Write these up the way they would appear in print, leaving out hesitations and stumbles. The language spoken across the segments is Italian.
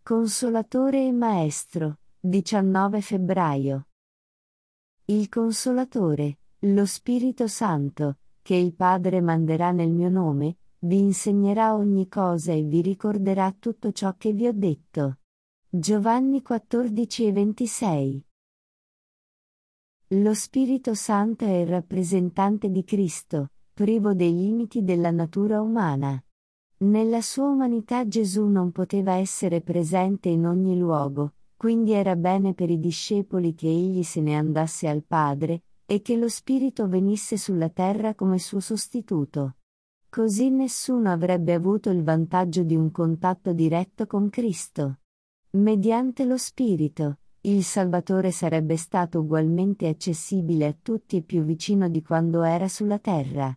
Consolatore e Maestro, 19 febbraio. Il Consolatore, lo Spirito Santo, che il Padre manderà nel mio nome, vi insegnerà ogni cosa e vi ricorderà tutto ciò che vi ho detto. Giovanni 14:26. Lo Spirito Santo è il rappresentante di Cristo, privo dei limiti della natura umana. Nella sua umanità Gesù non poteva essere presente in ogni luogo, quindi era bene per i discepoli che egli se ne andasse al Padre, e che lo Spirito venisse sulla terra come suo sostituto. Così nessuno avrebbe avuto il vantaggio di un contatto diretto con Cristo. Mediante lo Spirito, il Salvatore sarebbe stato ugualmente accessibile a tutti e più vicino di quando era sulla terra.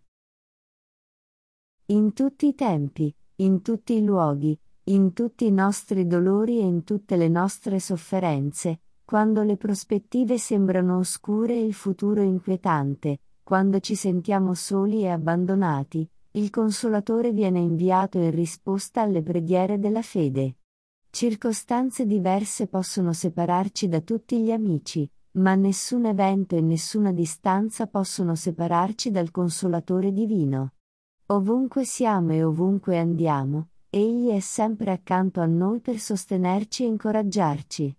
In tutti i tempi, in tutti i luoghi, in tutti i nostri dolori e in tutte le nostre sofferenze, quando le prospettive sembrano oscure e il futuro inquietante, quando ci sentiamo soli e abbandonati, il Consolatore viene inviato in risposta alle preghiere della fede. Circostanze diverse possono separarci da tutti gli amici, ma nessun evento e nessuna distanza possono separarci dal Consolatore divino. Ovunque siamo e ovunque andiamo, Egli è sempre accanto a noi per sostenerci e incoraggiarci.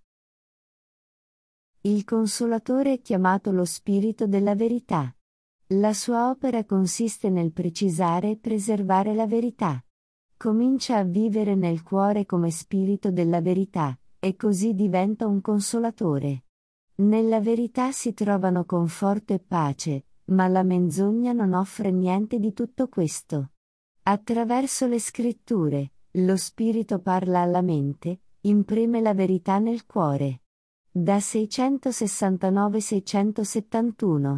Il Consolatore è chiamato lo Spirito della verità. La sua opera consiste nel precisare e preservare la verità. Comincia a vivere nel cuore come Spirito della verità, e così diventa un Consolatore. Nella verità si trovano conforto e pace, ma la menzogna non offre niente di tutto questo. Attraverso le scritture, lo Spirito parla alla mente, imprime la verità nel cuore. Da 669-671.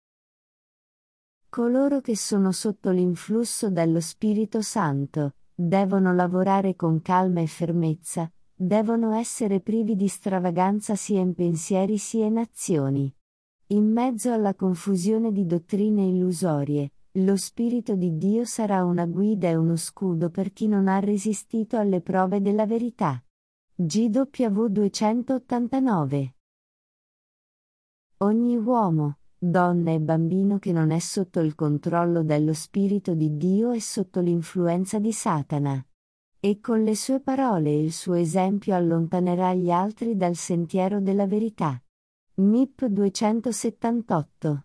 Coloro che sono sotto l'influsso dello Spirito Santo, devono lavorare con calma e fermezza, devono essere privi di stravaganza sia in pensieri sia in azioni. In mezzo alla confusione di dottrine illusorie, lo Spirito di Dio sarà una guida e uno scudo per chi non ha resistito alle prove della verità. GW 289. Ogni uomo, donna e bambino che non è sotto il controllo dello Spirito di Dio è sotto l'influenza di Satana. E con le sue parole e il suo esempio allontanerà gli altri dal sentiero della verità. MIP 278.